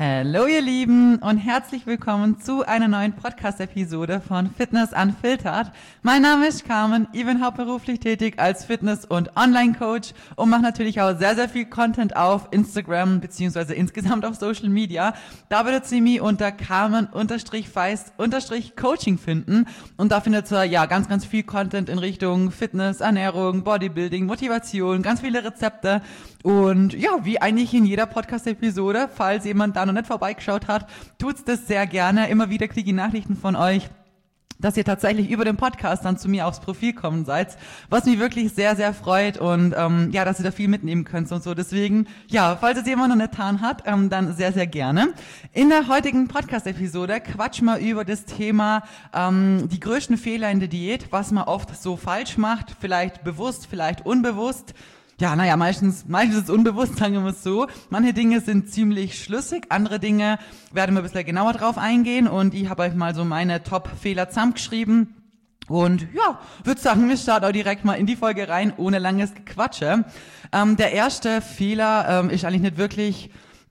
Hallo ihr Lieben und herzlich willkommen zu einer neuen Podcast-Episode von Fitness Unfiltered. Mein Name ist Carmen, ich bin hauptberuflich tätig als Fitness- und Online-Coach und mache natürlich auch sehr, sehr viel Content auf Instagram beziehungsweise insgesamt auf Social Media. Da werdet ihr mich unter Carmen-Feist-Coaching finden und da findet ihr ja ganz, ganz viel Content in Richtung Fitness, Ernährung, Bodybuilding, Motivation, ganz viele Rezepte und ja, wie eigentlich in jeder Podcast-Episode, falls jemand da noch nicht vorbeigeschaut hat, tut's das sehr gerne. Immer wieder kriege ich Nachrichten von euch, dass ihr tatsächlich über den Podcast dann zu mir aufs Profil kommen seid, was mich wirklich sehr, sehr freut und ja, dass ihr da viel mitnehmen könnt und so. Deswegen, ja, falls es jemand noch nicht getan hat, dann sehr, sehr gerne. In der heutigen Podcast-Episode quatschen wir über das Thema die größten Fehler in der Diät, was man oft so falsch macht, vielleicht bewusst, vielleicht unbewusst. Ja, meistens ist es unbewusst, sagen wir es so. Manche Dinge sind ziemlich schlüssig, andere Dinge werden wir ein bisschen genauer drauf eingehen und ich habe euch mal so meine Top-Fehler zusammengeschrieben. Und ja, würde sagen, wir starten auch direkt mal in die Folge rein, ohne langes Gequatsche. Der erste Fehler ist eigentlich nicht wirklich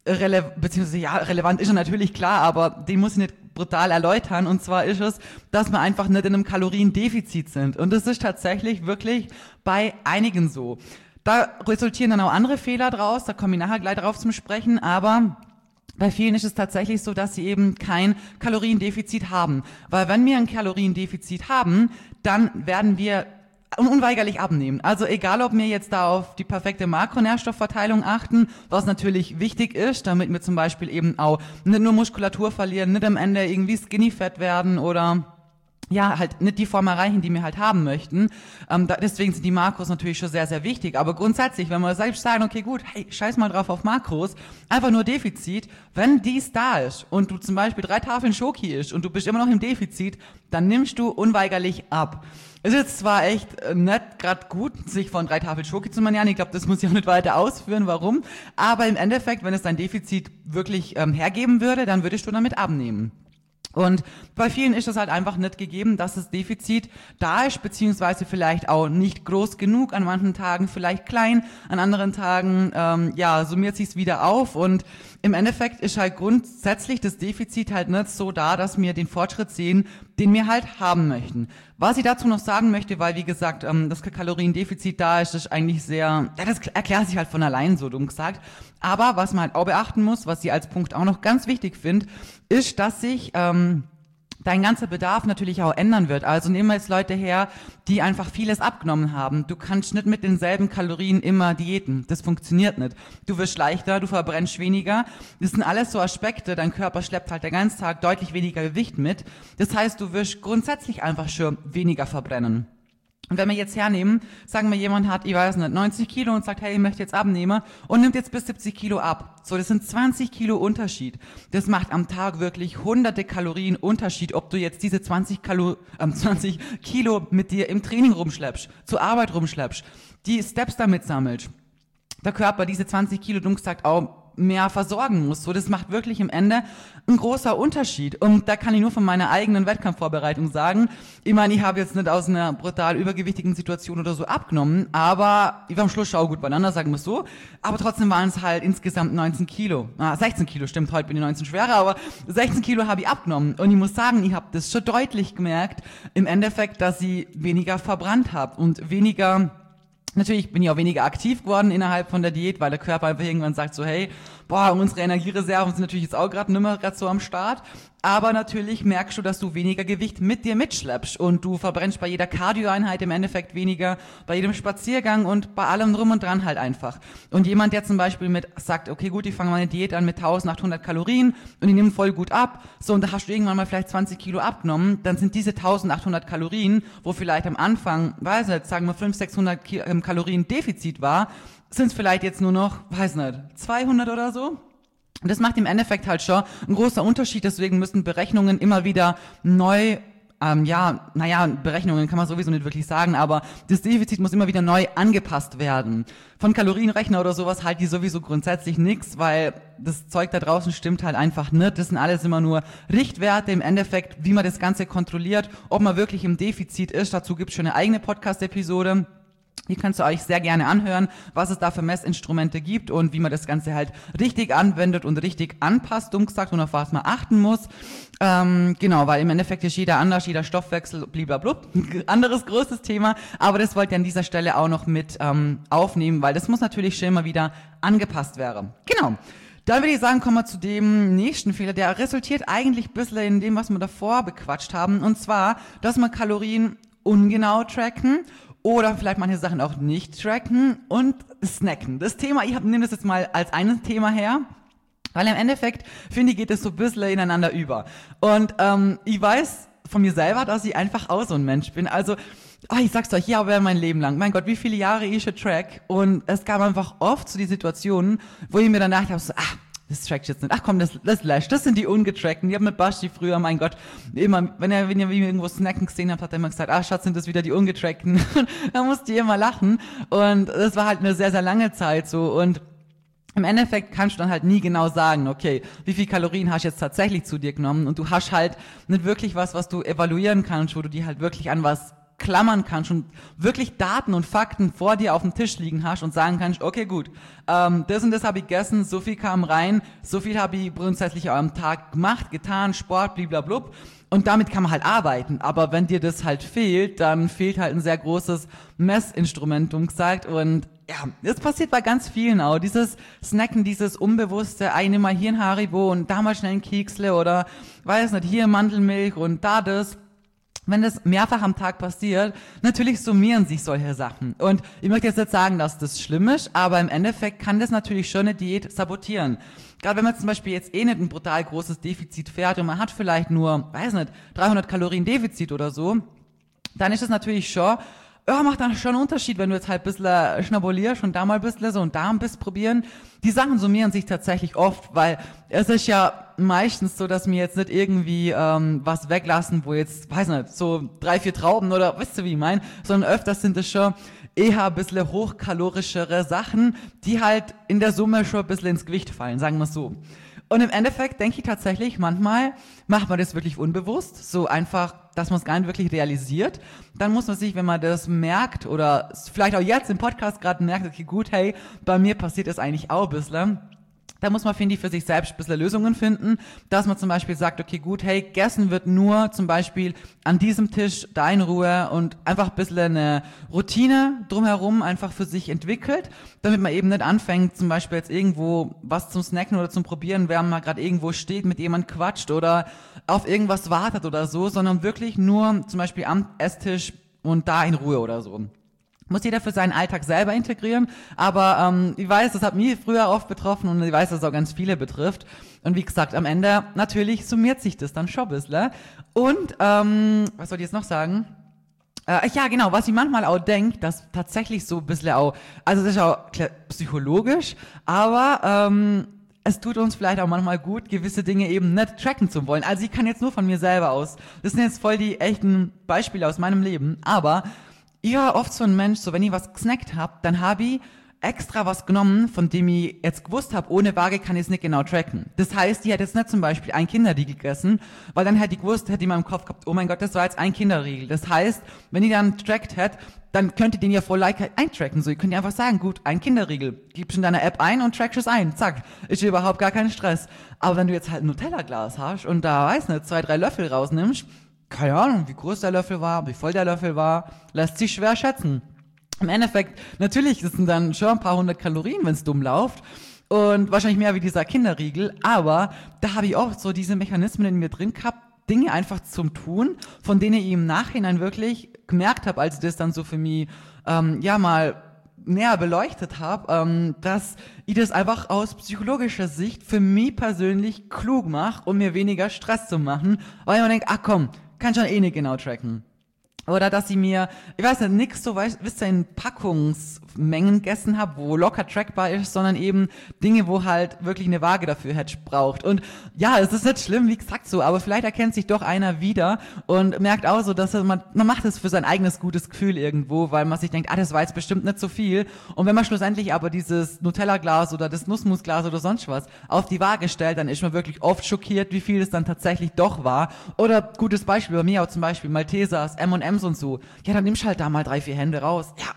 relevant ist er natürlich klar, aber den muss ich nicht brutal erläutern. Und zwar ist es, dass wir einfach nicht in einem Kaloriendefizit sind. Und das ist tatsächlich wirklich bei einigen so. Da resultieren dann auch andere Fehler draus, da komme ich nachher gleich drauf zum Sprechen, aber bei vielen ist es tatsächlich so, dass sie eben kein Kaloriendefizit haben. Weil wenn wir ein Kaloriendefizit haben, dann werden wir unweigerlich abnehmen. Also egal, ob wir jetzt da auf die perfekte Makronährstoffverteilung achten, was natürlich wichtig ist, damit wir zum Beispiel eben auch nicht nur Muskulatur verlieren, nicht am Ende irgendwie skinny fett werden oder ja, halt nicht die Form erreichen, die wir halt haben möchten. Deswegen sind die Makros natürlich schon sehr, sehr wichtig. Aber grundsätzlich, wenn wir selbst sagen, okay, gut, hey, scheiß mal drauf auf Makros, einfach nur Defizit, wenn dies da ist und du zum Beispiel 3 Tafeln Schoki isst und du bist immer noch im Defizit, dann nimmst du unweigerlich ab. Es ist jetzt zwar echt nicht gerade gut, sich von 3 Tafeln Schoki zu ernähren, ich glaube, das muss ich auch nicht weiter ausführen, warum, aber im Endeffekt, wenn es dein Defizit wirklich hergeben würde, dann würdest du damit abnehmen. Und bei vielen ist es halt einfach nicht gegeben, dass das Defizit da ist, beziehungsweise vielleicht auch nicht groß genug, an manchen Tagen vielleicht klein, an anderen Tagen, summiert sich's wieder auf und im Endeffekt ist halt grundsätzlich das Defizit halt nicht so da, dass wir den Fortschritt sehen, den wir halt haben möchten. Was ich dazu noch sagen möchte, weil wie gesagt, das Kaloriendefizit da ist, ist eigentlich sehr, das erklärt sich halt von allein, so dumm gesagt. Aber was man halt auch beachten muss, was ich als Punkt auch noch ganz wichtig finde, ist, dass sich dein ganzer Bedarf natürlich auch ändern wird. Also nehmen wir jetzt Leute her, die einfach vieles abgenommen haben. Du kannst nicht mit denselben Kalorien immer diäten. Das funktioniert nicht. Du wirst leichter, du verbrennst weniger. Das sind alles so Aspekte. Dein Körper schleppt halt den ganzen Tag deutlich weniger Gewicht mit. Das heißt, du wirst grundsätzlich einfach schon weniger verbrennen. Und wenn wir jetzt hernehmen, sagen wir, jemand hat, 90 Kilo und sagt, hey, ich möchte jetzt abnehmen und nimmt jetzt bis 70 Kilo ab. So, das sind 20 Kilo Unterschied. Das macht am Tag wirklich hunderte Kalorien Unterschied, ob du jetzt diese 20 Kilo mit dir im Training rumschleppst, zur Arbeit rumschleppst, die Steps damit sammelst. Der Körper diese 20 Kilo, dumm gesagt, auch mehr versorgen muss. So, das macht wirklich im Ende ein großer Unterschied. Und da kann ich nur von meiner eigenen Wettkampfvorbereitung sagen, ich meine, ich habe jetzt nicht aus einer brutal übergewichtigen Situation oder so abgenommen, aber ich war am Schluss auch gut beieinander, sagen wir es so. Aber trotzdem waren es halt insgesamt 19 Kilo. 16 Kilo, stimmt, heute bin ich 19 schwerer, aber 16 Kilo habe ich abgenommen. Und ich muss sagen, ich habe das schon deutlich gemerkt, im Endeffekt, dass ich weniger verbrannt habe und weniger. Natürlich bin ich auch weniger aktiv geworden innerhalb von der Diät, weil der Körper einfach irgendwann sagt so, hey, unsere Energiereserven sind natürlich jetzt auch gerade nicht mehr so am Start. Aber natürlich merkst du, dass du weniger Gewicht mit dir mitschleppst und du verbrennst bei jeder Cardio-Einheit im Endeffekt weniger, bei jedem Spaziergang und bei allem drum und dran halt einfach. Und jemand, der zum Beispiel sagt, okay gut, ich fange meine Diät an mit 1800 Kalorien und ich nehme voll gut ab, so und da hast du irgendwann mal vielleicht 20 Kilo abgenommen, dann sind diese 1800 Kalorien, wo vielleicht am Anfang, sagen wir 500, 600 Kalorien Defizit war, sind es vielleicht jetzt nur noch, 200 oder so. Und das macht im Endeffekt halt schon ein großer Unterschied, deswegen müssen Berechnungen immer wieder neu, Berechnungen kann man sowieso nicht wirklich sagen, aber das Defizit muss immer wieder neu angepasst werden. Von Kalorienrechner oder sowas halt die sowieso grundsätzlich nix, weil das Zeug da draußen stimmt halt einfach nicht. Das sind alles immer nur Richtwerte im Endeffekt, wie man das Ganze kontrolliert, ob man wirklich im Defizit ist. Dazu gibt's schon eine eigene Podcast-Episode. Hier könnt ihr euch sehr gerne anhören, was es da für Messinstrumente gibt und wie man das Ganze halt richtig anwendet und richtig anpasst, dumm gesagt, und auf was man achten muss. Genau, weil im Endeffekt ist jeder anders, jeder Stoffwechsel, blablabla, anderes großes Thema, aber das wollte ich an dieser Stelle auch noch mit aufnehmen, weil das muss natürlich schon immer wieder angepasst werden. Genau. Dann würde ich sagen, kommen wir zu dem nächsten Fehler, der resultiert eigentlich ein bisschen in dem, was wir davor bequatscht haben, und zwar, dass wir Kalorien ungenau tracken oder vielleicht manche Sachen auch nicht tracken und snacken. Das Thema, ich nehme das jetzt mal als ein Thema her, weil im Endeffekt, finde ich, geht es so ein bisschen ineinander über. Und ich weiß von mir selber, dass ich einfach auch so ein Mensch bin. Also, ich sag's euch, ja, aber mein Leben lang. Mein Gott, wie viele Jahre ich schon track. Und es gab einfach oft so die Situationen, wo ich mir danach dachte, so, das trackt jetzt nicht. Ach komm, das löscht. Das sind die ungetrackten. Ich habe mit Basti früher, mein Gott, immer, wenn ihr irgendwo snacken gesehen habt, hat er immer gesagt, Schatz, sind das wieder die ungetrackten. Da musste ich immer lachen. Und das war halt eine sehr, sehr lange Zeit so. Und im Endeffekt kannst du dann halt nie genau sagen, okay, wie viel Kalorien hast du jetzt tatsächlich zu dir genommen? Und du hast halt nicht wirklich was du evaluieren kannst, wo du die halt wirklich an was klammern kannst und wirklich Daten und Fakten vor dir auf dem Tisch liegen hast und sagen kannst, okay, gut, das und das habe ich gegessen, so viel kam rein, so viel habe ich grundsätzlich am Tag gemacht, getan, Sport, blablabla. Und damit kann man halt arbeiten. Aber wenn dir das halt fehlt, dann fehlt halt ein sehr großes Messinstrument, gesagt. Und ja, das passiert bei ganz vielen auch. Dieses Snacken, dieses Unbewusste, nimm mal hier ein Haribo und da mal schnell ein Keksle oder, weiß nicht, hier Mandelmilch und da das. Wenn das mehrfach am Tag passiert, natürlich summieren sich solche Sachen. Und ich möchte jetzt nicht sagen, dass das schlimm ist, aber im Endeffekt kann das natürlich schon eine Diät sabotieren. Gerade wenn man zum Beispiel jetzt nicht ein brutal großes Defizit fährt und man hat vielleicht nur, weiß nicht, 300 Kalorien Defizit oder so, dann ist es natürlich schon, macht dann schon einen Unterschied, wenn du jetzt halt ein bisschen schnabulierst und da mal ein bisschen so und da ein bisschen probieren. Die Sachen summieren sich tatsächlich oft, weil es ist ja meistens so, dass wir jetzt nicht irgendwie was weglassen, wo jetzt, weiß nicht, so 3, 4 Trauben oder weißt du, wie ich meine, sondern öfters sind es schon eher ein bisschen hochkalorischere Sachen, die halt in der Summe schon ein bisschen ins Gewicht fallen, sagen wir es so. Und im Endeffekt denke ich tatsächlich, manchmal macht man das wirklich unbewusst, so einfach, dass man es gar nicht wirklich realisiert. Dann muss man sich, wenn man das merkt oder vielleicht auch jetzt im Podcast gerade merkt, okay, gut, hey, bei mir passiert das eigentlich auch ein bisschen. Da muss man, finde ich, für sich selbst ein bisschen Lösungen finden, dass man zum Beispiel sagt, okay, gut, hey, gegessen wird nur zum Beispiel an diesem Tisch, da in Ruhe und einfach ein bisschen eine Routine drumherum einfach für sich entwickelt, damit man eben nicht anfängt, zum Beispiel jetzt irgendwo was zum Snacken oder zum Probieren, während man gerade irgendwo steht, mit jemand quatscht oder auf irgendwas wartet oder so, sondern wirklich nur zum Beispiel am Esstisch und da in Ruhe oder so. Muss jeder für seinen Alltag selber integrieren, aber ich weiß, das hat mich früher oft betroffen und ich weiß, dass es auch ganz viele betrifft. Und wie gesagt, am Ende natürlich summiert sich das dann schon ein bisschen. Und was soll ich jetzt noch sagen? Ja, genau, was ich manchmal auch denke, dass tatsächlich so ein bisschen auch, also das ist auch klar, psychologisch, aber es tut uns vielleicht auch manchmal gut, gewisse Dinge eben nicht tracken zu wollen. Also ich kann jetzt nur von mir selber aus, das sind jetzt voll die echten Beispiele aus meinem Leben, aber ich war oft so ein Mensch, so wenn ich was gesnackt hab, dann habe ich extra was genommen, von dem ich jetzt gewusst habe, ohne Waage kann ich es nicht genau tracken. Das heißt, ich hätte jetzt nicht zum Beispiel ein Kinderriegel gegessen, weil dann hätte ich gewusst, hätte ich in meinem Kopf gehabt, oh mein Gott, das war jetzt ein Kinderriegel. Das heißt, wenn ich dann trackt hätte, dann könnt ihr den ja voll like eintracken. So, ihr könnt ja einfach sagen, gut, ein Kinderriegel, gibst in deiner App ein und trackst es ein. Zack, ist überhaupt gar kein Stress. Aber wenn du jetzt halt ein Nutella-Glas hast und da, weiß nicht, 2, 3 Löffel rausnimmst, keine Ahnung, wie groß der Löffel war, wie voll der Löffel war, lässt sich schwer schätzen. Im Endeffekt, natürlich, das sind dann schon ein paar 100 Kalorien, wenn es dumm läuft. Und wahrscheinlich mehr wie dieser Kinderriegel. Aber da habe ich auch so diese Mechanismen in mir drin gehabt, Dinge einfach zum Tun, von denen ich im Nachhinein wirklich gemerkt habe, als ich das dann so für mich, mal näher beleuchtet habe, dass ich das einfach aus psychologischer Sicht für mich persönlich klug mache, um mir weniger Stress zu machen, weil ich mir denke, ach komm, kann schon eh nicht genau tracken. Oder dass ich mir, ich weiß nicht, nix so, wisst ihr, in Packungsmengen gegessen habe, wo locker trackbar ist, sondern eben Dinge, wo halt wirklich eine Waage dafür hätte braucht. Und ja, es ist nicht schlimm, wie gesagt so, aber vielleicht erkennt sich doch einer wieder und merkt auch so, dass man macht es für sein eigenes gutes Gefühl irgendwo, weil man sich denkt, das war jetzt bestimmt nicht so viel. Und wenn man schlussendlich aber dieses Nutella-Glas oder das Nussmusglas oder sonst was auf die Waage stellt, dann ist man wirklich oft schockiert, wie viel es dann tatsächlich doch war. Oder gutes Beispiel bei mir auch zum Beispiel Maltesers, M&M's und so. Ja, dann nimmst halt da mal 3, 4 Hände raus. Ja,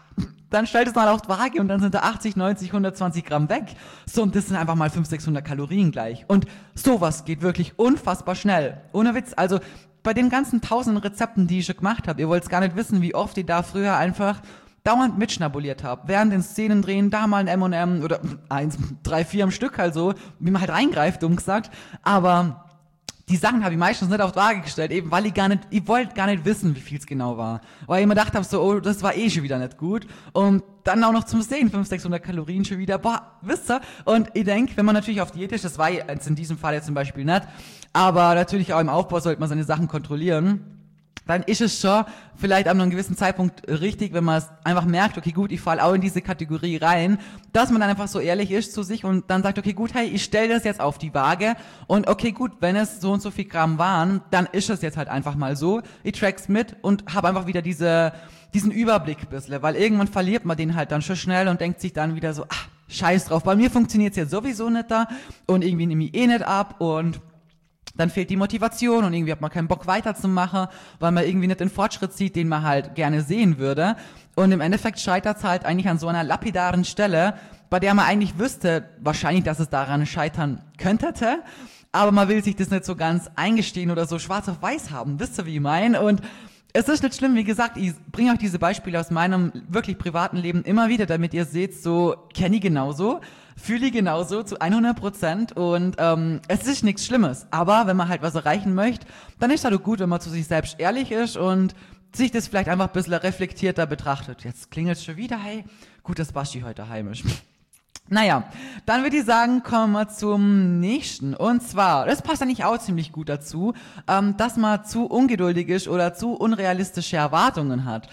dann stellt es mal auf die Waage und dann sind da 80, 90, 120 Gramm weg. So, und das sind einfach mal 500, 600 Kalorien gleich. Und sowas geht wirklich unfassbar schnell. Ohne Witz, also bei den ganzen tausenden Rezepten, die ich schon gemacht habe, ihr wollt gar nicht wissen, wie oft ich da früher einfach dauernd mitschnabuliert habe. Während den Szenen drehen, da mal ein M&M oder 1, 3, 4 am Stück halt so, wie man halt reingreift, dumm gesagt. Aber die Sachen habe ich meistens nicht auf die Waage gestellt, eben weil ich wollte gar nicht wissen, wie viel es genau war. Weil ich mir gedacht habe, so, oh, das war eh schon wieder nicht gut. Und dann auch noch zum Sehen, 500, 600 Kalorien schon wieder, boah, wisst ihr? Und ich denke, wenn man natürlich auf Diät ist, das war jetzt in diesem Fall jetzt zum Beispiel nicht, aber natürlich auch im Aufbau sollte man seine Sachen kontrollieren, dann ist es schon vielleicht an einem gewissen Zeitpunkt richtig, wenn man es einfach merkt, okay, gut, ich falle auch in diese Kategorie rein, dass man dann einfach so ehrlich ist zu sich und dann sagt, okay, gut, hey, ich stelle das jetzt auf die Waage und okay, gut, wenn es so und so viel Gramm waren, dann ist es jetzt halt einfach mal so. Ich track's mit und habe einfach wieder diesen Überblick ein bisschen, weil irgendwann verliert man den halt dann schon schnell und denkt sich dann wieder so, scheiß drauf, bei mir funktioniert's jetzt sowieso nicht da und irgendwie nehme ich eh nicht ab und dann fehlt die Motivation und irgendwie hat man keinen Bock weiterzumachen, weil man irgendwie nicht den Fortschritt sieht, den man halt gerne sehen würde. Und im Endeffekt scheitert es halt eigentlich an so einer lapidaren Stelle, bei der man eigentlich wüsste, wahrscheinlich, dass es daran scheitern könnte, aber man will sich das nicht so ganz eingestehen oder so schwarz auf weiß haben. Wisst ihr, wie ich meine? Und es ist nicht schlimm, wie gesagt, ich bringe euch diese Beispiele aus meinem wirklich privaten Leben immer wieder, damit ihr seht, so kenne ich genauso, fühle ich genauso zu 100% und es ist nichts Schlimmes. Aber wenn man halt was erreichen möchte, dann ist es halt gut, wenn man zu sich selbst ehrlich ist und sich das vielleicht einfach ein bisschen reflektierter betrachtet. Jetzt klingelt es schon wieder, hey, gut, dass Basti heute heimisch. Naja, dann würde ich sagen, kommen wir zum nächsten. Und zwar, das passt eigentlich auch ziemlich gut dazu, dass man zu ungeduldig ist oder zu unrealistische Erwartungen hat.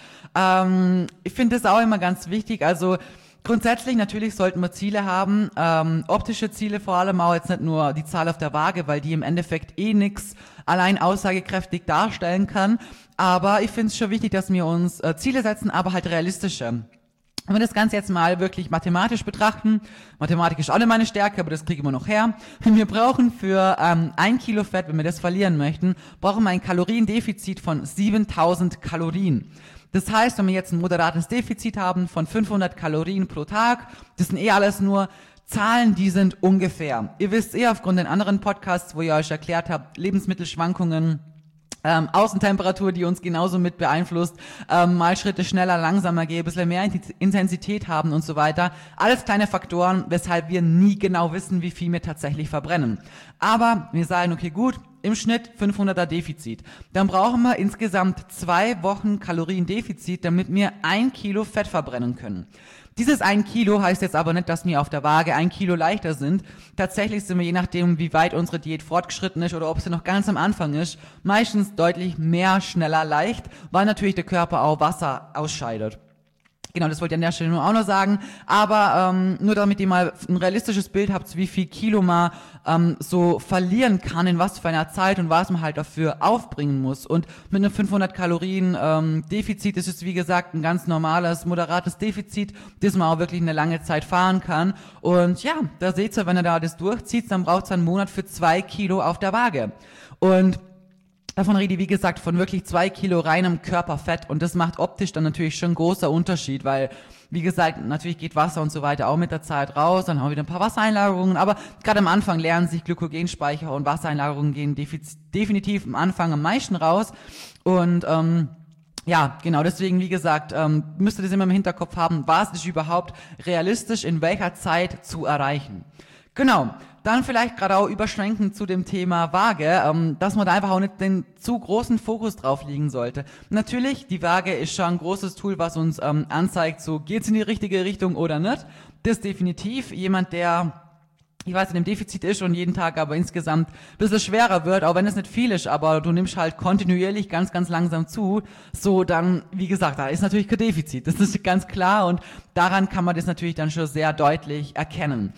Ich finde das auch immer ganz wichtig. Also grundsätzlich natürlich sollten wir Ziele haben, optische Ziele vor allem, auch jetzt nicht nur die Zahl auf der Waage, weil die im Endeffekt eh nix allein aussagekräftig darstellen kann. Aber ich finde es schon wichtig, dass wir uns Ziele setzen, aber halt realistische. Wenn wir das Ganze jetzt mal wirklich mathematisch betrachten, Mathematik ist auch nicht meine Stärke, aber das kriegen wir noch her. Wir brauchen für 1 Kilo Fett, wenn wir das verlieren möchten, brauchen wir ein Kaloriendefizit von 7000 Kalorien. Das heißt, wenn wir jetzt ein moderates Defizit haben von 500 Kalorien pro Tag, das sind eh alles nur Zahlen, die sind ungefähr. Ihr wisst aufgrund den anderen Podcasts, wo ihr euch erklärt habt, Lebensmittelschwankungen, Außentemperatur, die uns genauso mit beeinflusst, mal Schritte schneller, langsamer gehen, ein bisschen mehr Intensität haben und so weiter. Alles kleine Faktoren, weshalb wir nie genau wissen, wie viel wir tatsächlich verbrennen. Aber wir sagen, okay, gut, im Schnitt 500er Defizit. Dann brauchen wir insgesamt 2 Wochen Kaloriendefizit, damit wir 1 Kilo Fett verbrennen können. Dieses 1 Kilo heißt jetzt aber nicht, dass wir auf der Waage 1 Kilo leichter sind. Tatsächlich sind wir, je nachdem, wie weit unsere Diät fortgeschritten ist oder ob sie noch ganz am Anfang ist, meistens deutlich mehr, schneller, leicht, weil natürlich der Körper auch Wasser ausscheidet. Genau, das wollte ich an der Stelle nur auch noch sagen, aber nur damit ihr mal ein realistisches Bild habt, wie viel Kilo man so verlieren kann, in was für einer Zeit und was man halt dafür aufbringen muss. Und mit einem 500 Kalorien Defizit ist es, wie gesagt, ein ganz normales, moderates Defizit, das man auch wirklich eine lange Zeit fahren kann. Und ja, da seht ihr, wenn ihr da das durchzieht, dann braucht es einen Monat für 2 Kilo auf der Waage. Und davon rede ich, wie gesagt, von wirklich 2 Kilo reinem Körperfett und das macht optisch dann natürlich schon einen großen Unterschied, weil, wie gesagt, natürlich geht Wasser und so weiter auch mit der Zeit raus, dann haben wir wieder ein paar Wassereinlagerungen, aber gerade am Anfang lernen sich Glykogenspeicher und Wassereinlagerungen gehen definitiv am Anfang am meisten raus und ja, genau, deswegen, wie gesagt, müsst ihr das immer im Hinterkopf haben, was ist überhaupt realistisch in welcher Zeit zu erreichen. Genau, dann vielleicht gerade auch überschwenken zu dem Thema Waage, dass man da einfach auch nicht den zu großen Fokus drauf liegen sollte. Natürlich, die Waage ist schon ein großes Tool, was uns anzeigt, so geht's in die richtige Richtung oder nicht. Das definitiv. Jemand, der, ich weiß, in dem Defizit ist und jeden Tag aber insgesamt ein bisschen schwerer wird, auch wenn es nicht viel ist, aber du nimmst halt kontinuierlich ganz, ganz langsam zu, so dann, wie gesagt, da ist natürlich kein Defizit. Das ist ganz klar und daran kann man das natürlich dann schon sehr deutlich erkennen.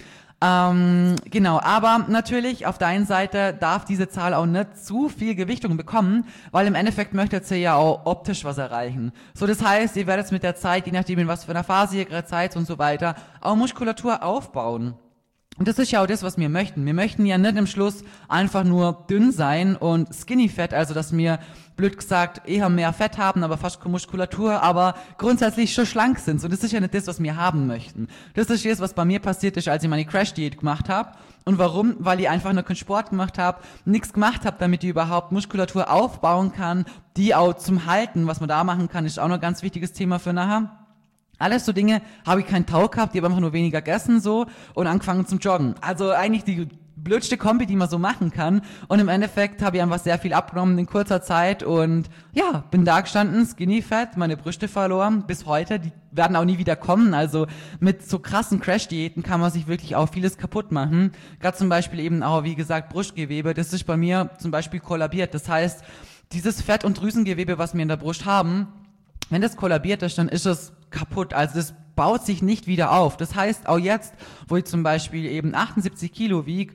Genau, aber natürlich auf der einen Seite darf diese Zahl auch nicht zu viel Gewichtung bekommen, weil im Endeffekt möchtet ihr ja auch optisch was erreichen. So, das heißt, ihr werdet mit der Zeit, je nachdem in was für einer Phase ihr gerade seid und so weiter, auch Muskulatur aufbauen. Und das ist ja auch das, was wir möchten. Wir möchten ja nicht im Schluss einfach nur dünn sein und Skinny Fat, also dass wir, blöd gesagt, eher mehr Fett haben, aber fast keine Muskulatur, aber grundsätzlich schon schlank sind. So, das ist ja nicht das, was wir haben möchten. Das ist das, was bei mir passiert ist, als ich meine Crash-Diät gemacht habe. Und warum? Weil ich einfach noch keinen Sport gemacht habe, nichts gemacht habe, damit ich überhaupt Muskulatur aufbauen kann, die auch zum Halten, was man da machen kann, ist auch noch ein ganz wichtiges Thema für nachher. Alles so Dinge, habe ich keinen Tau gehabt, die habe einfach nur weniger gegessen so und angefangen zum Joggen. Also eigentlich die blödste Kombi, die man so machen kann. Und im Endeffekt habe ich einfach sehr viel abgenommen in kurzer Zeit und ja, bin da gestanden, skinny fat, meine Brüste verloren bis heute. Die werden auch nie wieder kommen. Also mit so krassen Crash-Diäten kann man sich wirklich auch vieles kaputt machen. Gerade zum Beispiel eben auch, wie gesagt, Brustgewebe. Das ist bei mir zum Beispiel kollabiert. Das heißt, dieses Fett- und Drüsengewebe, was wir in der Brust haben, wenn das kollabiert ist, dann ist es kaputt. Also das baut sich nicht wieder auf. Das heißt, auch jetzt, wo ich zum Beispiel eben 78 Kilo wiege,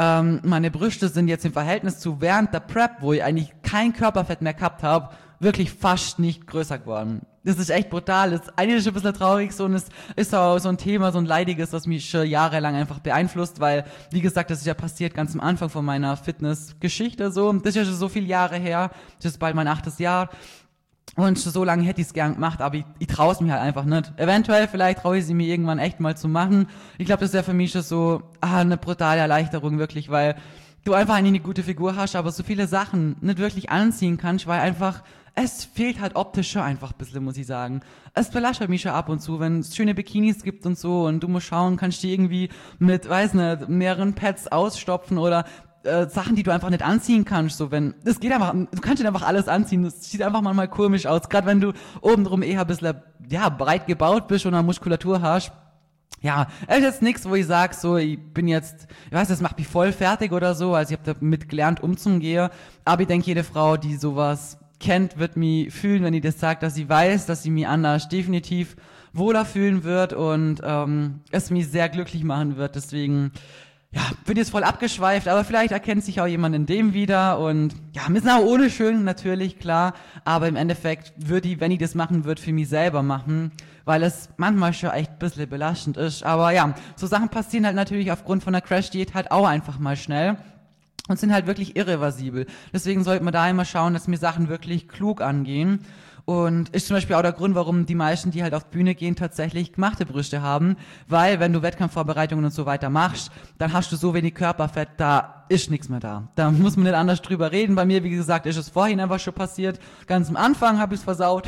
meine Brüste sind jetzt im Verhältnis zu während der Prep, wo ich eigentlich kein Körperfett mehr gehabt habe, wirklich fast nicht größer geworden. Das ist echt brutal. Das ist eigentlich ein bisschen traurig, so, und es ist auch so ein Thema, so ein leidiges, was mich schon jahrelang einfach beeinflusst, weil, wie gesagt, das ist ja passiert ganz am Anfang von meiner Fitnessgeschichte, so. Das ist ja schon so viele Jahre her. Das ist bald mein 8. Jahr. Und so lange hätte ich es gern gemacht, aber ich traue es mir halt einfach nicht. Eventuell, vielleicht traue ich sie mir irgendwann echt mal zu machen. Ich glaube, das ist ja für mich schon so eine brutale Erleichterung, wirklich, weil du einfach eine gute Figur hast, aber so viele Sachen nicht wirklich anziehen kannst, weil einfach, es fehlt halt optisch schon einfach ein bisschen, muss ich sagen. Es belastet mich schon ab und zu, wenn es schöne Bikinis gibt und so und du musst schauen, kannst du die irgendwie mit, weiß nicht, mehreren Pads ausstopfen oder Sachen, die du einfach nicht anziehen kannst, so wenn, das geht einfach, du kannst dir einfach alles anziehen, das sieht einfach manchmal komisch aus, gerade wenn du obendrum eher ein bisschen, ja, breit gebaut bist und eine Muskulatur hast. Ja, es ist jetzt nichts, wo ich sage, so, ich bin jetzt, ich weiß, das macht mich voll fertig oder so, also ich habe damit gelernt umzugehen, aber ich denke, jede Frau, die sowas kennt, wird mich fühlen, wenn ich das sage, dass sie weiß, dass sie mich anders definitiv wohler fühlen wird und es mich sehr glücklich machen wird, deswegen ja, bin jetzt voll abgeschweift, aber vielleicht erkennt sich auch jemand in dem wieder und ja, wir sind auch ohne schön, natürlich, klar, aber im Endeffekt würde ich, wenn ich das machen würde, für mich selber machen, weil es manchmal schon echt ein bisschen belastend ist, aber ja, so Sachen passieren halt natürlich aufgrund von der Crash-Diät halt auch einfach mal schnell und sind halt wirklich irreversibel, deswegen sollte man da immer schauen, dass wir Sachen wirklich klug angehen. Und ist zum Beispiel auch der Grund, warum die meisten, die halt auf die Bühne gehen, tatsächlich gemachte Brüste haben. Weil wenn du Wettkampfvorbereitungen und so weiter machst, dann hast du so wenig Körperfett, da ist nichts mehr da. Da muss man nicht anders drüber reden. Bei mir, wie gesagt, ist es vorhin einfach schon passiert. Ganz am Anfang habe ich es versaut.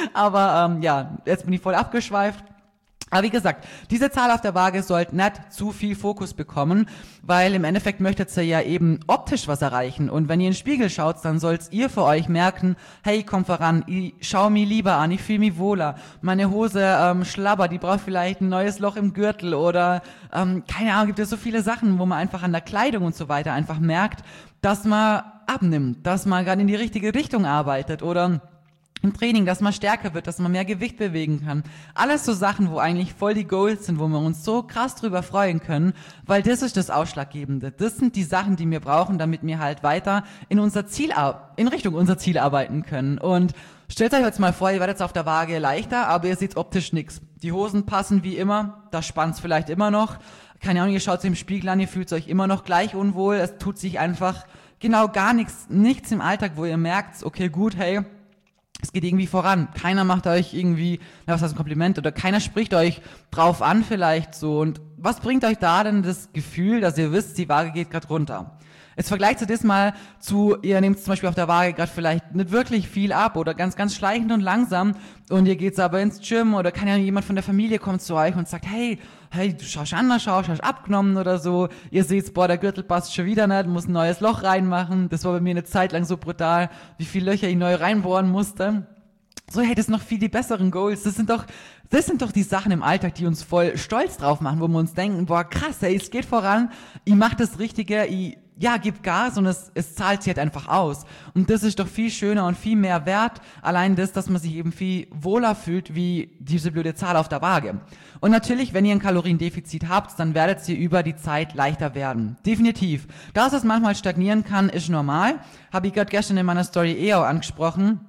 Aber ja, jetzt bin ich voll abgeschweift. Aber wie gesagt, diese Zahl auf der Waage sollte nicht zu viel Fokus bekommen, weil im Endeffekt möchtet ihr ja eben optisch was erreichen. Und wenn ihr in den Spiegel schaut, dann sollt ihr für euch merken, hey, ich komm voran, ich schau mich lieber an, ich fühle mich wohler. Meine Hose schlabbert, die braucht vielleicht ein neues Loch im Gürtel oder, keine Ahnung, gibt es so viele Sachen, wo man einfach an der Kleidung und so weiter einfach merkt, dass man abnimmt, dass man gerade in die richtige Richtung arbeitet oder im Training, dass man stärker wird, dass man mehr Gewicht bewegen kann. Alles so Sachen, wo eigentlich voll die Goals sind, wo wir uns so krass drüber freuen können, weil das ist das Ausschlaggebende. Das sind die Sachen, die wir brauchen, damit wir halt weiter in Richtung unser Ziel arbeiten können. Und stellt euch jetzt mal vor, ihr werdet jetzt auf der Waage leichter, aber ihr seht optisch nix. Die Hosen passen wie immer, das spannt's vielleicht immer noch. Keine Ahnung, ihr schaut im Spiegel an, ihr fühlt euch immer noch gleich unwohl. Es tut sich einfach genau gar nichts im Alltag, wo ihr merkt, okay, gut, hey, es geht irgendwie voran. Keiner macht euch irgendwie, was heißt ein Kompliment, oder keiner spricht euch drauf an vielleicht so. Und was bringt euch da denn das Gefühl, dass ihr wisst, die Waage geht gerade runter? Jetzt vergleicht ihr das mal zu, ihr nehmt zum Beispiel auf der Waage gerade vielleicht nicht wirklich viel ab oder ganz, ganz schleichend und langsam und ihr geht's aber ins Gym oder kann ja jemand von der Familie kommt zu euch und sagt, hey, du schaust anders aus, hast abgenommen oder so. Ihr seht, boah, der Gürtel passt schon wieder nicht, muss ein neues Loch reinmachen. Das war bei mir eine Zeit lang so brutal, wie viele Löcher ich neu reinbohren musste. So, hey, das sind noch viel die besseren Goals. Das sind doch die Sachen im Alltag, die uns voll stolz drauf machen, wo wir uns denken, boah, krass, hey, es geht voran, ich mach das Richtige, gib Gas und es zahlt sich halt einfach aus. Und das ist doch viel schöner und viel mehr wert, allein das, dass man sich eben viel wohler fühlt, wie diese blöde Zahl auf der Waage. Und natürlich, wenn ihr ein Kaloriendefizit habt, dann werdet ihr über die Zeit leichter werden. Definitiv. Dass es manchmal stagnieren kann, ist normal. Habe ich gerade gestern in meiner Story auch angesprochen.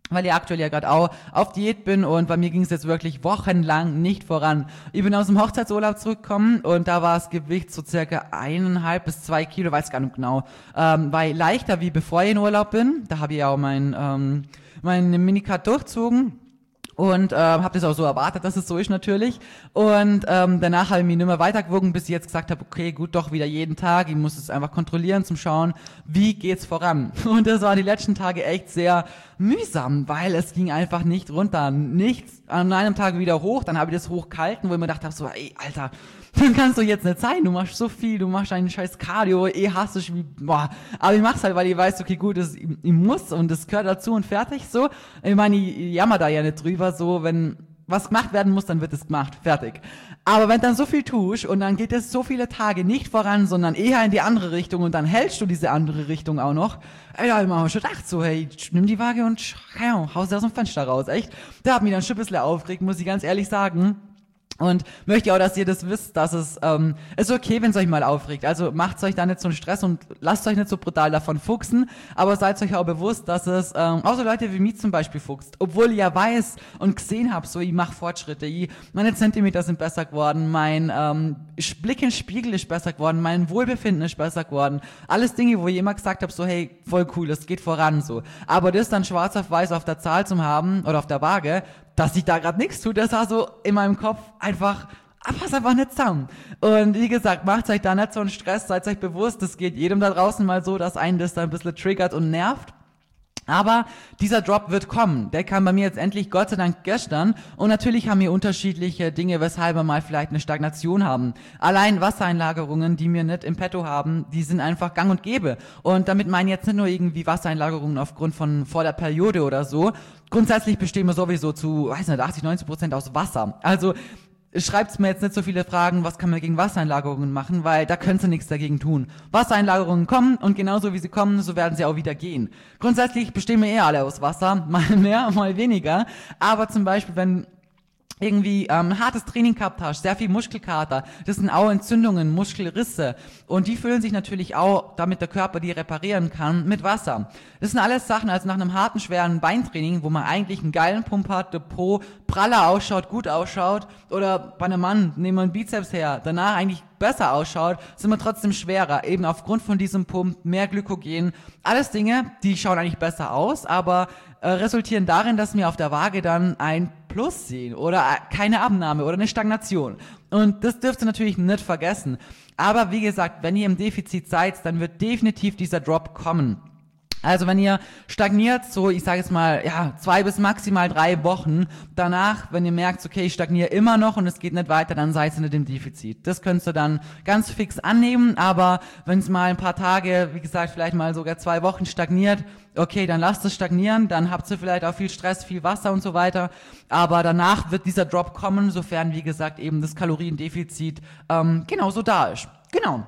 weil ich aktuell ja gerade auch auf Diät bin und bei mir ging es jetzt wirklich wochenlang nicht voran. Ich bin aus dem Hochzeitsurlaub zurückgekommen und da war das Gewicht so circa 1,5 bis 2 Kilo, weiß gar nicht genau, war ich leichter wie bevor ich in Urlaub bin. Da habe ich ja auch mein Minicut durchzogen. Und habe das auch so erwartet, dass es so ist natürlich. Und danach habe ich mich nicht mehr weitergewogen, bis ich jetzt gesagt habe, okay, gut, doch wieder jeden Tag. Ich muss es einfach kontrollieren, zum Schauen, wie geht's voran. Und das war die letzten Tage echt sehr mühsam, weil es ging einfach nicht runter. Nichts an einem Tag wieder hoch, dann habe ich das hochgehalten, wo ich mir gedacht habe, so, ey, Alter, dann kannst du jetzt nicht sein, du machst so viel, du machst einen scheiß Cardio, hast du wie, boah, aber ich mach's halt, weil ich weiß, okay, gut, ich muss und das gehört dazu und fertig, so. Ich meine, ich jammer da ja nicht drüber, so, wenn was gemacht werden muss, dann wird es gemacht, fertig. Aber wenn dann so viel tust und dann geht es so viele Tage nicht voran, sondern eher in die andere Richtung und dann hältst du diese andere Richtung auch noch, ey, da hab ich mir schon gedacht, so, hey, nimm die Waage und hau sie aus dem Fenster raus, echt. Da hat mich dann schon ein bisschen aufgeregt, muss ich ganz ehrlich sagen. Und möchte auch, dass ihr das wisst, dass es ist okay, wenn es euch mal aufregt. Also macht euch da nicht so einen Stress und lasst euch nicht so brutal davon fuchsen, aber seid euch auch bewusst, dass es auch so Leute wie mich zum Beispiel fuchst. Obwohl ich ja weiß und gesehen habe, so ich mache Fortschritte, meine Zentimeter sind besser geworden, mein Blick in den Spiegel ist besser geworden, mein Wohlbefinden ist besser geworden. Alles Dinge, wo ich immer gesagt habe, so hey, voll cool, das geht voran so. Aber das dann schwarz auf weiß auf der Zahl zu haben oder auf der Waage, dass ich da gerade nichts tue, das war so in meinem Kopf einfach, passt einfach nicht zusammen. Und wie gesagt, macht euch da nicht so einen Stress, seid euch bewusst, es geht jedem da draußen mal so, dass einen das da ein bisschen triggert und nervt. Aber dieser Drop wird kommen. Der kam bei mir jetzt endlich, Gott sei Dank, gestern. Und natürlich haben wir unterschiedliche Dinge, weshalb wir mal vielleicht eine Stagnation haben. Allein Wassereinlagerungen, die wir nicht im Petto haben, die sind einfach gang und gäbe. Und damit meine ich jetzt nicht nur irgendwie Wassereinlagerungen aufgrund von vor der Periode oder so. Grundsätzlich bestehen wir sowieso zu, 80-90% aus Wasser. Also schreibt mir jetzt nicht so viele Fragen, was kann man gegen Wassereinlagerungen machen, weil da könnt ihr nichts dagegen tun. Wassereinlagerungen kommen und genauso wie sie kommen, so werden sie auch wieder gehen. Grundsätzlich bestehen wir alle aus Wasser, mal mehr, mal weniger, aber zum Beispiel, wenn irgendwie hartes Training gehabt hast, sehr viel Muskelkater, das sind auch Entzündungen, Muskelrisse und die füllen sich natürlich auch, damit der Körper die reparieren kann, mit Wasser. Das sind alles Sachen, also nach einem harten, schweren Beintraining, wo man eigentlich einen geilen Pump hat, der Po praller ausschaut, gut ausschaut oder bei einem Mann, nehmen wir einen Bizeps her, danach eigentlich besser ausschaut, sind wir trotzdem schwerer, eben aufgrund von diesem Pump, mehr Glykogen, alles Dinge, die schauen eigentlich besser aus, aber resultieren darin, dass wir auf der Waage dann ein Plus sehen oder keine Abnahme oder eine Stagnation. Und das dürft ihr natürlich nicht vergessen. Aber wie gesagt, wenn ihr im Defizit seid, dann wird definitiv dieser Drop kommen. Also wenn ihr stagniert, so ich sage jetzt mal, 2 bis maximal 3 Wochen, danach, wenn ihr merkt, okay, ich stagniere immer noch und es geht nicht weiter, dann seid ihr nicht im Defizit. Das könnt ihr dann ganz fix annehmen, aber wenn es mal ein paar Tage, wie gesagt, vielleicht mal sogar 2 Wochen stagniert, okay, dann lasst es stagnieren, dann habt ihr vielleicht auch viel Stress, viel Wasser und so weiter, aber danach wird dieser Drop kommen, sofern, wie gesagt, eben das Kaloriendefizit genauso da ist. Genau.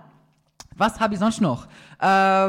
Was habe ich sonst noch? Ja,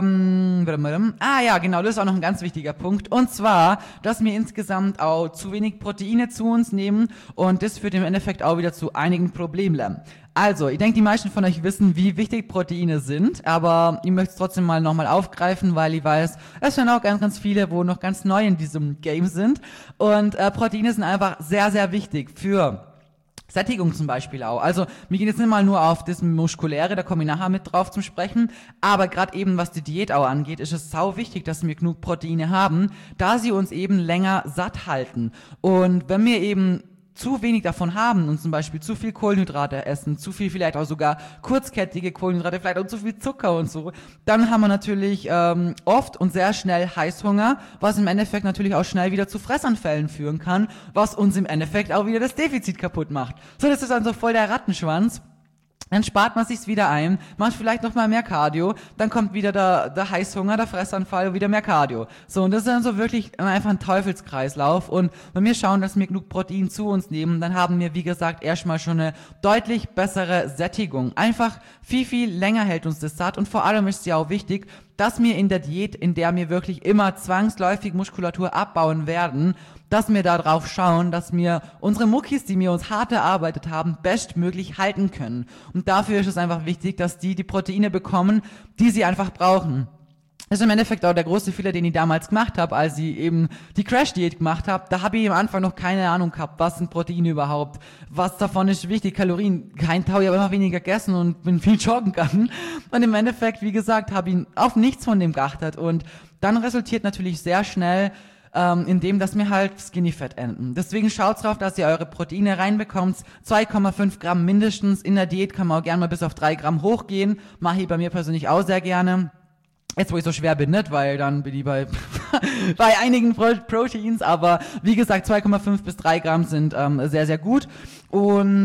genau, das ist auch noch ein ganz wichtiger Punkt. Und zwar, dass wir insgesamt auch zu wenig Proteine zu uns nehmen und das führt im Endeffekt auch wieder zu einigen Problemen. Also, ich denke, die meisten von euch wissen, wie wichtig Proteine sind, aber ich möchte es trotzdem mal nochmal aufgreifen, weil ich weiß, es sind auch ganz, ganz viele, wo noch ganz neu in diesem Game sind. Und Proteine sind einfach sehr, sehr wichtig für Sättigung zum Beispiel auch. Also wir gehen jetzt nicht mal nur auf das Muskuläre, da komme ich nachher mit drauf zum Sprechen, aber gerade eben was die Diät auch angeht, ist es sau wichtig, dass wir genug Proteine haben, da sie uns eben länger satt halten. Und wenn wir eben zu wenig davon haben und zum Beispiel zu viel Kohlenhydrate essen, zu viel vielleicht auch sogar kurzkettige Kohlenhydrate, vielleicht auch zu viel Zucker und so, dann haben wir natürlich oft und sehr schnell Heißhunger, was im Endeffekt natürlich auch schnell wieder zu Fressanfällen führen kann, was uns im Endeffekt auch wieder das Defizit kaputt macht. So, das ist also voll der Rattenschwanz. Dann spart man sich's wieder ein, macht vielleicht noch mal mehr Cardio, dann kommt wieder der Heißhunger, der Fressanfall, wieder mehr Cardio. So, und das ist dann so wirklich einfach ein Teufelskreislauf. Und wenn wir schauen, dass wir genug Protein zu uns nehmen, dann haben wir, wie gesagt, erstmal schon eine deutlich bessere Sättigung. Einfach viel, viel länger hält uns das satt und vor allem ist es ja auch wichtig, dass wir in der Diät, in der wir wirklich immer zwangsläufig Muskulatur abbauen werden, dass wir da drauf schauen, dass wir unsere Muckis, die wir uns hart erarbeitet haben, bestmöglich halten können. Und dafür ist es einfach wichtig, dass die Proteine bekommen, die sie einfach brauchen. Das ist im Endeffekt auch der große Fehler, den ich damals gemacht habe, als ich eben die Crash-Diät gemacht habe. Da habe ich am Anfang noch keine Ahnung gehabt, was sind Proteine überhaupt, was davon ist wichtig, Kalorien, kein Tau, ich habe immer weniger gegessen und bin viel joggen gegangen. Und im Endeffekt, wie gesagt, habe ich auf nichts von dem geachtet. Und dann resultiert natürlich sehr schnell in dem, dass wir halt Skinny Fat enden. Deswegen schaut drauf, dass ihr eure Proteine reinbekommt. 2,5 Gramm mindestens. In der Diät kann man auch gerne mal bis auf 3 Gramm hochgehen. Mache ich bei mir persönlich auch sehr gerne. Jetzt, wo ich so schwer bin, nicht, weil dann bin ich bei einigen Proteins, aber wie gesagt, 2,5 bis 3 Gramm sind sehr, sehr gut. Und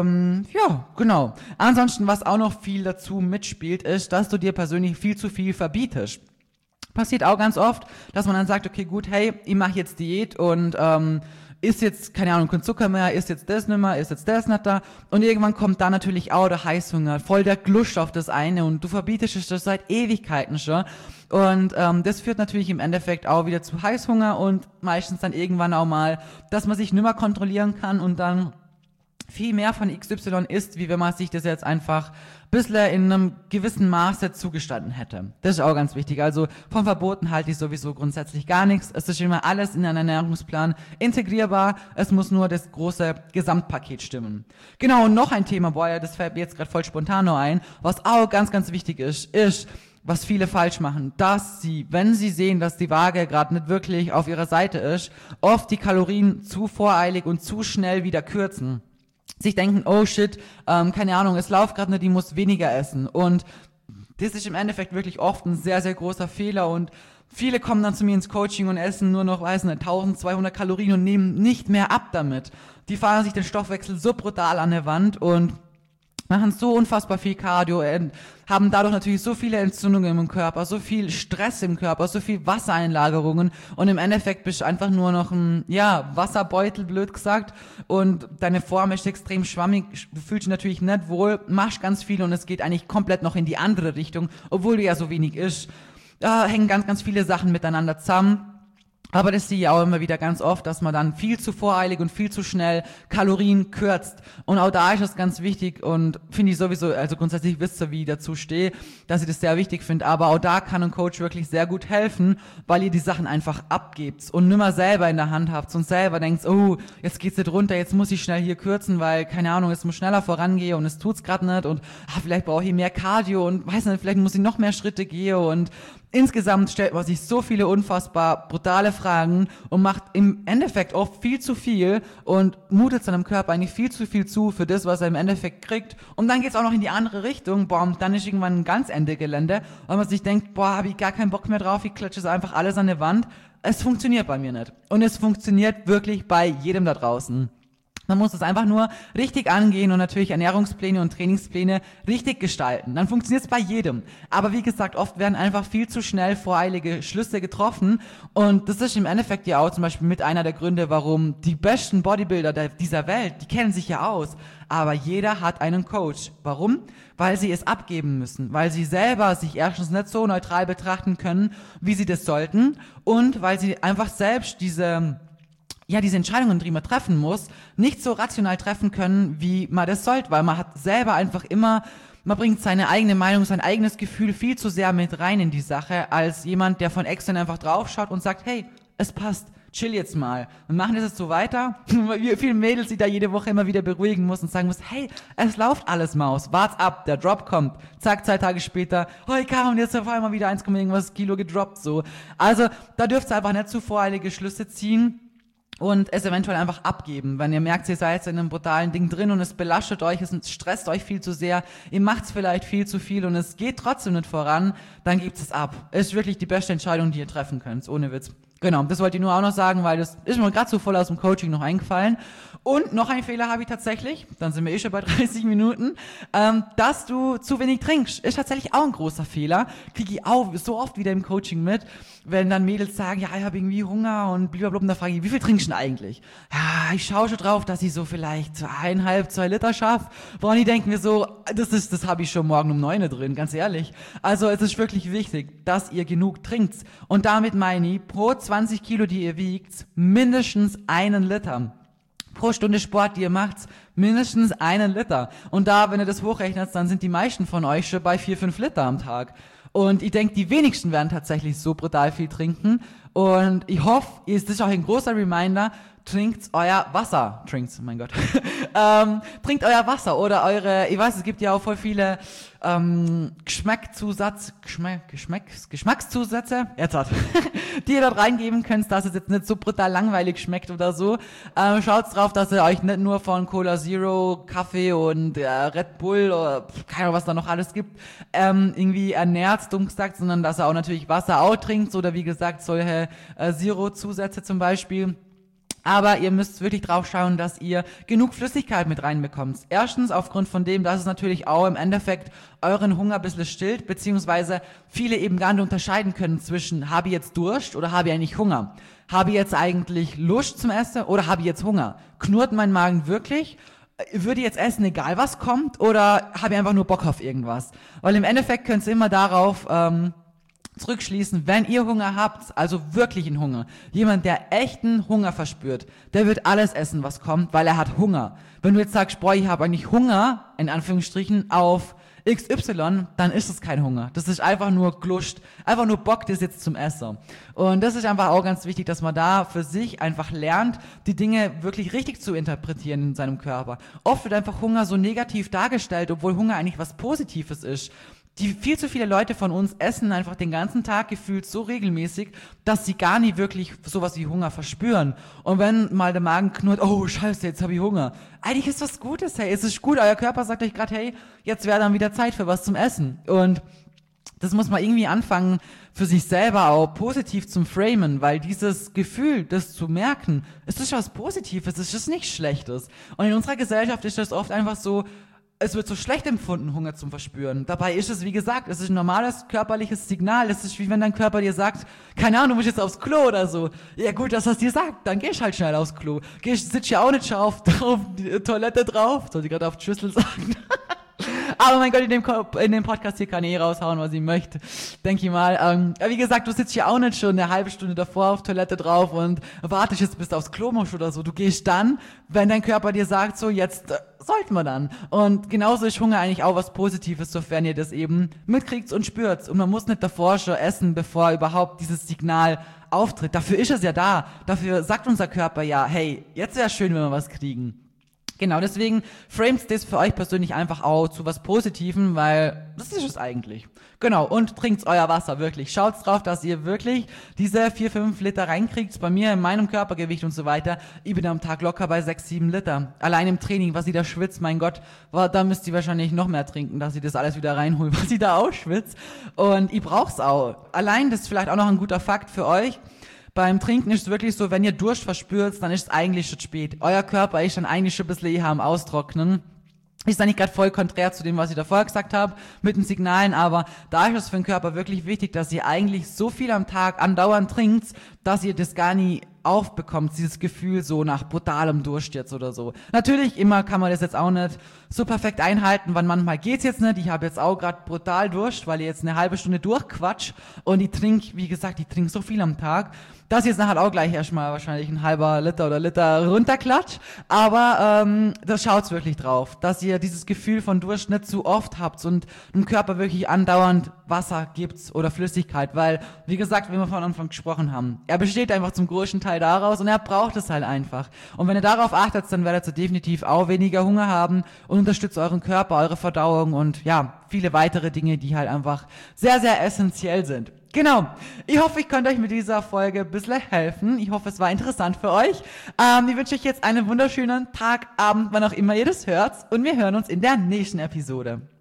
ja, genau. Ansonsten, was auch noch viel dazu mitspielt, ist, dass du dir persönlich viel zu viel verbietest. Passiert auch ganz oft, dass man dann sagt, okay, gut, hey, ich mache jetzt Diät und isst jetzt, keine Ahnung, kein Zucker mehr, isst jetzt das nicht mehr, isst jetzt das nicht da. Und irgendwann kommt da natürlich auch der Heißhunger, voll der Glusch auf das eine und du verbietest es das seit Ewigkeiten schon. Und das führt natürlich im Endeffekt auch wieder zu Heißhunger und meistens dann irgendwann auch mal, dass man sich nicht mehr kontrollieren kann und dann viel mehr von XY isst, wie wenn man sich das jetzt einfach ein bisschen in einem gewissen Maße zugestanden hätte. Das ist auch ganz wichtig. Also von Verboten halte ich sowieso grundsätzlich gar nichts. Es ist immer alles in einen Ernährungsplan integrierbar. Es muss nur das große Gesamtpaket stimmen. Genau, und noch ein Thema, das fällt mir jetzt gerade voll spontan nur ein, was auch ganz, ganz wichtig ist, was viele falsch machen, dass sie, wenn sie sehen, dass die Waage gerade nicht wirklich auf ihrer Seite ist, oft die Kalorien zu voreilig und zu schnell wieder kürzen. Sich denken, oh shit, keine Ahnung, es läuft gerade nicht, ich muss weniger essen. Und das ist im Endeffekt wirklich oft ein sehr, sehr großer Fehler und viele kommen dann zu mir ins Coaching und essen nur noch, 1200 Kalorien und nehmen nicht mehr ab damit. Die fahren sich den Stoffwechsel so brutal an der Wand und machen so unfassbar viel Cardio, haben dadurch natürlich so viele Entzündungen im Körper, so viel Stress im Körper, so viel Wassereinlagerungen und im Endeffekt bist du einfach nur noch ein, Wasserbeutel, blöd gesagt, und deine Form ist extrem schwammig, du fühlst dich natürlich nicht wohl, machst ganz viel und es geht eigentlich komplett noch in die andere Richtung, obwohl du ja so wenig isst. Da hängen ganz, ganz viele Sachen miteinander zusammen. Aber das sehe ich auch immer wieder ganz oft, dass man dann viel zu voreilig und viel zu schnell Kalorien kürzt. Und auch da ist das ganz wichtig und finde ich sowieso, also grundsätzlich wisst ihr, wie ich dazu stehe, dass ich das sehr wichtig finde. Aber auch da kann ein Coach wirklich sehr gut helfen, weil ihr die Sachen einfach abgebt und nimmer selber in der Hand habt und selber denkt, oh, jetzt geht's nicht runter, jetzt muss ich schnell hier kürzen, weil, keine Ahnung, es muss schneller vorangehen und es tut's gerade nicht und vielleicht brauche ich mehr Cardio und weiß nicht, vielleicht muss ich noch mehr Schritte gehen und insgesamt stellt man sich so viele unfassbar brutale Fragen und macht im Endeffekt oft viel zu viel und mutet seinem Körper eigentlich viel zu viel zu für das, was er im Endeffekt kriegt. Und dann geht's auch noch in die andere Richtung, und dann ist irgendwann ein ganz Ende Gelände, weil man sich denkt, habe ich gar keinen Bock mehr drauf, ich klatsche es einfach alles an die Wand. Es funktioniert bei mir nicht. Und es funktioniert wirklich bei jedem da draußen. Man muss es einfach nur richtig angehen und natürlich Ernährungspläne und Trainingspläne richtig gestalten. Dann funktioniert es bei jedem. Aber wie gesagt, oft werden einfach viel zu schnell voreilige Schlüsse getroffen. Und das ist im Endeffekt ja auch zum Beispiel mit einer der Gründe, warum die besten Bodybuilder dieser Welt, die kennen sich ja aus. Aber jeder hat einen Coach. Warum? Weil sie es abgeben müssen. Weil sie selber sich erstens nicht so neutral betrachten können, wie sie das sollten. Und weil sie einfach selbst diese Entscheidungen, die man treffen muss, nicht so rational treffen können, wie man das sollte, weil man hat selber einfach immer, man bringt seine eigene Meinung, sein eigenes Gefühl viel zu sehr mit rein in die Sache, als jemand, der von extern einfach draufschaut und sagt, hey, es passt, chill jetzt mal. Und machen das jetzt so weiter, wie viele Mädels, die da jede Woche immer wieder beruhigen muss und sagen muss, hey, es läuft alles, Maus, wart's ab, der Drop kommt. Zack, 2 Tage später, ich kam und jetzt auf einmal wieder 1, irgendwas Kilo gedroppt, so. Also, da dürft ihr einfach nicht zu voreilige Schlüsse ziehen und es eventuell einfach abgeben. Wenn ihr merkt, ihr seid in einem brutalen Ding drin und es belastet euch, es stresst euch viel zu sehr, ihr macht's vielleicht viel zu viel und es geht trotzdem nicht voran, dann gebt es ab. Ist wirklich die beste Entscheidung, die ihr treffen könnt, ohne Witz. Genau, das wollte ich nur auch noch sagen, weil das ist mir gerade so voll aus dem Coaching noch eingefallen. Und noch einen Fehler habe ich tatsächlich, dann sind wir schon bei 30 Minuten, dass du zu wenig trinkst. Ist tatsächlich auch ein großer Fehler. Kriege ich auch so oft wieder im Coaching mit, wenn dann Mädels sagen, ja, ich habe irgendwie Hunger und blablabla, da frage ich, wie viel trinkst du denn eigentlich? Ja, ich schaue schon drauf, dass ich so vielleicht 1,5, 2 Liter schaffe. Woran die denken mir so, das habe ich schon morgen um 9 drin, ganz ehrlich. Also es ist wirklich wichtig, dass ihr genug trinkt. Und damit meine ich, pro 20 Kilo, die ihr wiegt, mindestens 1 Liter. Pro Stunde Sport, die ihr macht, mindestens 1 Liter. Und da, wenn ihr das hochrechnet, dann sind die meisten von euch schon bei 4, 5 Liter am Tag. Und ich denke, die wenigsten werden tatsächlich so brutal viel trinken. Und ich hoffe, das ist auch ein großer Reminder, trinkt euer Wasser. Mein Gott. Trinkt euer Wasser oder eure, ich weiß, es gibt ja auch voll viele Geschmackszusätze, die ihr dort reingeben könnt, dass es jetzt nicht so brutal langweilig schmeckt oder so. Schaut drauf, dass ihr euch nicht nur von Cola Zero, Kaffee und Red Bull oder keine Ahnung, was da noch alles gibt, irgendwie ernährt, dumm gesagt, sondern dass ihr auch natürlich Wasser auch trinkt oder wie gesagt solche Zero-Zusätze zum Beispiel. Aber ihr müsst wirklich drauf schauen, dass ihr genug Flüssigkeit mit reinbekommt. Erstens aufgrund von dem, dass es natürlich auch im Endeffekt euren Hunger ein bisschen stillt, beziehungsweise viele eben gar nicht unterscheiden können zwischen, habe ich jetzt Durst oder habe ich eigentlich Hunger? Habe ich jetzt eigentlich Lust zum Essen oder habe ich jetzt Hunger? Knurrt mein Magen wirklich? Würde ich jetzt essen, egal was kommt? Oder habe ich einfach nur Bock auf irgendwas? Weil im Endeffekt könnt ihr immer darauf zurückschließen, wenn ihr Hunger habt, also wirklichen Hunger, jemand, der echten Hunger verspürt, der wird alles essen, was kommt, weil er hat Hunger. Wenn du jetzt sagst, boah, ich habe eigentlich Hunger, in Anführungsstrichen, auf XY, dann ist es kein Hunger. Das ist einfach nur Glust, einfach nur Bock, das jetzt zum Essen. Und das ist einfach auch ganz wichtig, dass man da für sich einfach lernt, die Dinge wirklich richtig zu interpretieren in seinem Körper. Oft wird einfach Hunger so negativ dargestellt, obwohl Hunger eigentlich was Positives ist. Viel zu viele Leute von uns essen einfach den ganzen Tag gefühlt so regelmäßig, dass sie gar nie wirklich sowas wie Hunger verspüren. Und wenn mal der Magen knurrt, oh scheiße, jetzt habe ich Hunger. Eigentlich ist was Gutes, hey, es ist gut, euer Körper sagt euch gerade, hey, jetzt wäre dann wieder Zeit für was zum Essen. Und das muss man irgendwie anfangen, für sich selber auch positiv zum framen, weil dieses Gefühl, das zu merken, es ist was Positives, es ist nichts Schlechtes. Und in unserer Gesellschaft ist das oft einfach so, es wird so schlecht empfunden, Hunger zu verspüren. Dabei ist es, wie gesagt, es ist ein normales körperliches Signal. Es ist wie wenn dein Körper dir sagt, keine Ahnung, du musst jetzt aufs Klo oder so. Ja gut, dass das dir sagt, dann gehst halt schnell aufs Klo. Sitzt ja auch nicht schon auf die Toilette drauf. Sollte ich gerade auf die Schüssel sagen. Aber mein Gott, in dem Podcast hier kann ich raushauen, was ich möchte, denke ich mal. Wie gesagt, du sitzt ja auch nicht schon eine halbe Stunde davor auf Toilette drauf und wartest jetzt, bis du aufs Klo musst oder so. Du gehst dann, wenn dein Körper dir sagt, so jetzt sollten wir dann. Und genauso ist Hunger eigentlich auch was Positives, sofern ihr das eben mitkriegt und spürt. Und man muss nicht davor schon essen, bevor überhaupt dieses Signal auftritt. Dafür ist es ja da. Dafür sagt unser Körper ja, hey, jetzt wäre schön, wenn wir was kriegen. Genau, deswegen framet das für euch persönlich einfach auch zu was Positivem, weil das ist es eigentlich. Genau, und trinkt euer Wasser, wirklich. Schaut drauf, dass ihr wirklich diese 4-5 Liter reinkriegt. Bei mir, in meinem Körpergewicht und so weiter, ich bin am Tag locker bei 6-7 Liter. Allein im Training, was ich da schwitzt, mein Gott, da müsst ihr wahrscheinlich noch mehr trinken, dass ich das alles wieder reinhole, was ich da ausschwitzt. Und ich brauch's auch. Allein, das ist vielleicht auch noch ein guter Fakt für euch. Beim Trinken ist es wirklich so, wenn ihr Durst verspürt, dann ist es eigentlich schon spät. Euer Körper ist dann eigentlich schon ein bisschen eher am Austrocknen. Ist eigentlich gerade voll konträr zu dem, was ich davor gesagt habe, mit den Signalen, aber da ist es für den Körper wirklich wichtig, dass ihr eigentlich so viel am Tag andauernd trinkt, dass ihr das gar nie aufbekommt, dieses Gefühl so nach brutalem Durst jetzt oder so. Natürlich, immer kann man das jetzt auch nicht so perfekt einhalten, weil manchmal geht's jetzt nicht. Ich habe jetzt auch gerade brutal Durst, weil ich jetzt eine halbe Stunde durchquatsch und ich trinke, wie gesagt, ich trinke so viel am Tag, dass ich jetzt nachher auch gleich erstmal wahrscheinlich ein halber Liter oder Liter runterklatscht, aber das schaut's wirklich drauf, dass ihr dieses Gefühl von Durst nicht zu oft habt und dem Körper wirklich andauernd Wasser gibt oder Flüssigkeit, weil, wie gesagt, wie wir von Anfang gesprochen haben, er besteht einfach zum größten Teil daraus und er braucht es halt einfach. Und wenn ihr darauf achtet, dann werdet ihr definitiv auch weniger Hunger haben und unterstützt euren Körper, eure Verdauung und ja, viele weitere Dinge, die halt einfach sehr, sehr essentiell sind. Genau. Ich hoffe, ich konnte euch mit dieser Folge ein bisschen helfen. Ich hoffe, es war interessant für euch. Ich wünsche euch jetzt einen wunderschönen Tag, Abend, wann auch immer ihr das hört. Und wir hören uns in der nächsten Episode.